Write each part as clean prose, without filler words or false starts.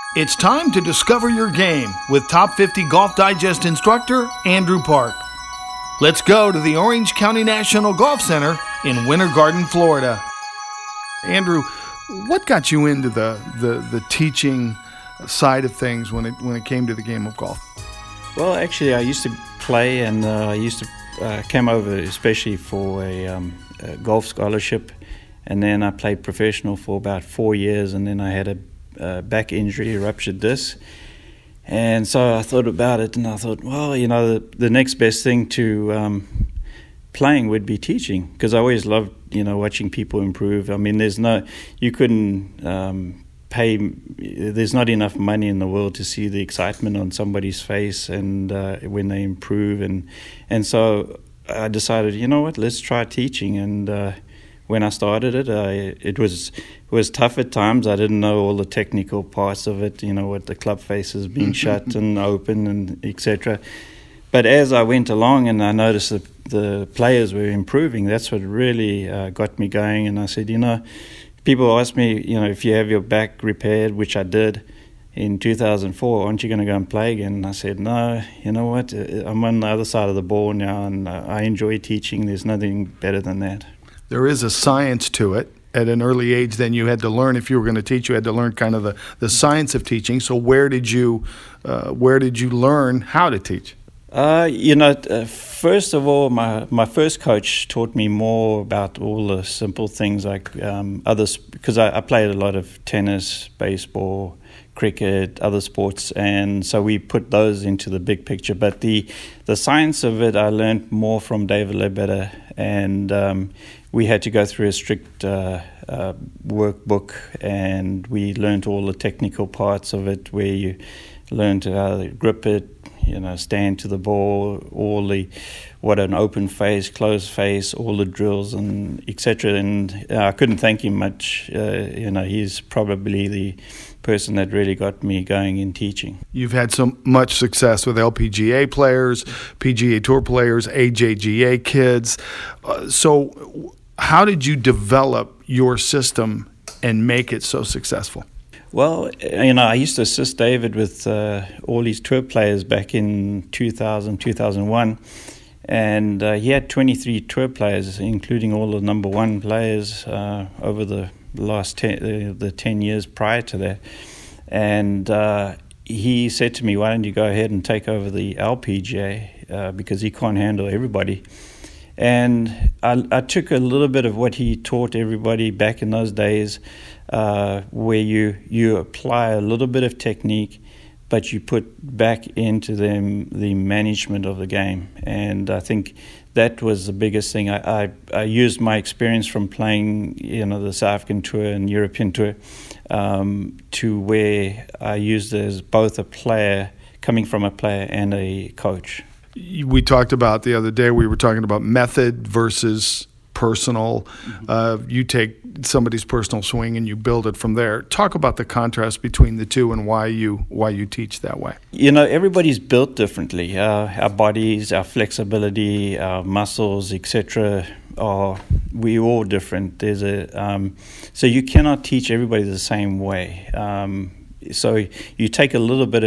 It's time to discover your game with Top 50 Golf Digest instructor Andrew Park. Let's go to the Orange County National Golf Center in Winter Garden, Florida. Andrew, what got you into the teaching side of things when it came to the game of golf? Well, actually, I used to play, and I used to came over especially for a golf scholarship, and then I played professional for about 4 years, and then I had a back injury, ruptured disc. And so I thought about it, and I thought, well, the next best thing to playing would be teaching, because I always loved, watching people improve. I mean, there's not enough money in the world to see the excitement on somebody's face and when they improve. And so I decided, let's try teaching. And when I started it was tough at times. I didn't know all the technical parts of it, with the club faces being shut and open and etc. But as I went along and I noticed that the players were improving, that's what really got me going. And I said, people ask me, if you have your back repaired, which I did in 2004, aren't you going to go and play again? And I said, no, you know what, I'm on the other side of the ball now, and I enjoy teaching. There's nothing better than that. There is a science to it. At an early age, then you had to learn, if you were going to teach, you had to learn kind of the science of teaching. So where did you learn how to teach? First of all, my first coach taught me more about all the simple things like others, because I played a lot of tennis, baseball, cricket, other sports, and so we put those into the big picture. But the science of it, I learned more from David Ledbetter, and we had to go through a strict workbook, and we learned all the technical parts of it, where you learned how to grip it, stand to the ball, what an open face, closed face, all the drills and etc. And I couldn't thank him much. He's probably the person that really got me going in teaching. You've had so much success with LPGA players, PGA Tour players, AJGA kids. So how did you develop your system and make it so successful? Well, I used to assist David with all these tour players back in 2000, 2001. And he had 23 tour players, including all the number one players over the last 10 years prior to that. And he said to me, why don't you go ahead and take over the LPGA, because he can't handle everybody. And I took a little bit of what he taught everybody back in those days, where you apply a little bit of technique, but you put back into them the management of the game. And I think that was the biggest thing. I used my experience from playing, the South African Tour and European Tour, to where I used it as both a player, coming from a player, and a coach. We talked about the other day, we were talking about method versus personal. Mm-hmm. You take somebody's personal swing and you build it from there. Talk about the contrast between the two and why you teach that way. Everybody's built differently. Our bodies, our flexibility, our muscles, etc. We're all different. So you cannot teach everybody the same way. So you take a little bit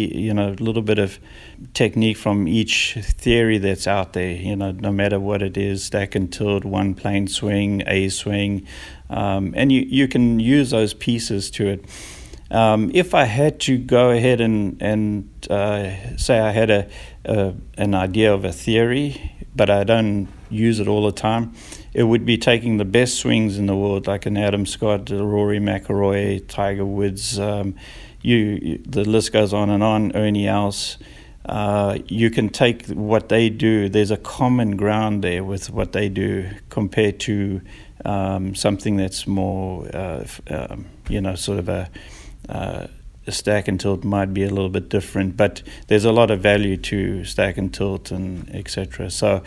of technique from each theory that's out there, no matter what it is, stack and tilt, one plane swing, a swing, and you can use those pieces to it. If I had to go ahead and say I had an idea of a theory, but I don't use it all the time, it would be taking the best swings in the world, like an Adam Scott, Rory McIlroy, Tiger Woods, the list goes on and on, Ernie Els. You can take what they do. There's a common ground there with what they do compared to something that's more, sort of a stack and tilt might be a little bit different, but there's a lot of value to stack and tilt and etc. So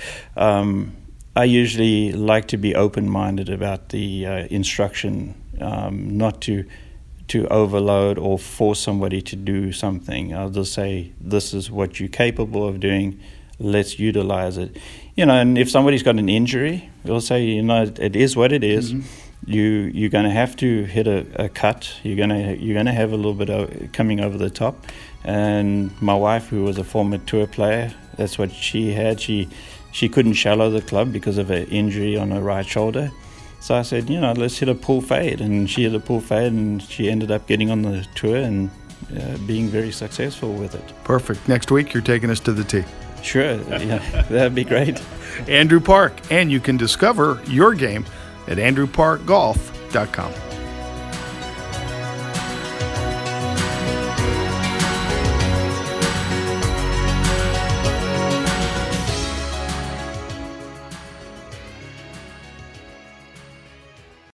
I usually like to be open-minded about the instruction, not to overload or force somebody to do something. I'll just say, this is what you're capable of doing, let's utilize it. And if somebody's got an injury, we'll say, it is what it is. Mm-hmm. you're going to have to hit a cut. You're going to have a little bit coming over the top. And my wife, who was a former tour player, that's what she had. She couldn't shallow the club because of an injury on her right shoulder. So I said, let's hit a pull fade. And she hit a pull fade, and she ended up getting on the tour and being very successful with it. Perfect. Next week, you're taking us to the tee. Sure. Yeah, that'd be great. Andrew Park. And you can discover your game at andrewparkgolf.com.